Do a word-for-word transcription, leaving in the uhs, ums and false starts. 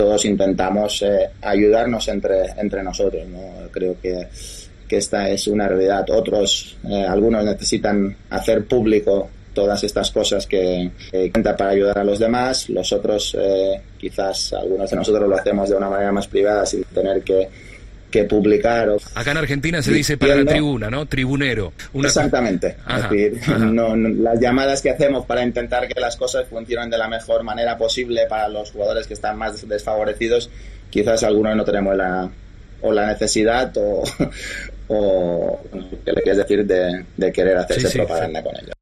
todos intentamos eh, ayudarnos entre, entre nosotros, ¿no? Creo que, que esta es una realidad. Otros, eh, algunos necesitan hacer público todas estas cosas que eh, cuenta para ayudar a los demás. Los otros, eh, quizás algunos de nosotros lo hacemos de una manera más privada sin tener que, que publicar. O Acá en Argentina se dice para la tribuna, ¿no? Tribunero. Una... Exactamente. Ajá, es decir, ajá. No, no, las llamadas que hacemos para intentar que las cosas funcionen de la mejor manera posible para los jugadores que están más desfavorecidos, quizás algunos no tenemos la o la necesidad o, o ¿qué le quieres decir de, de querer hacerse sí, sí, propaganda sí. con ellos.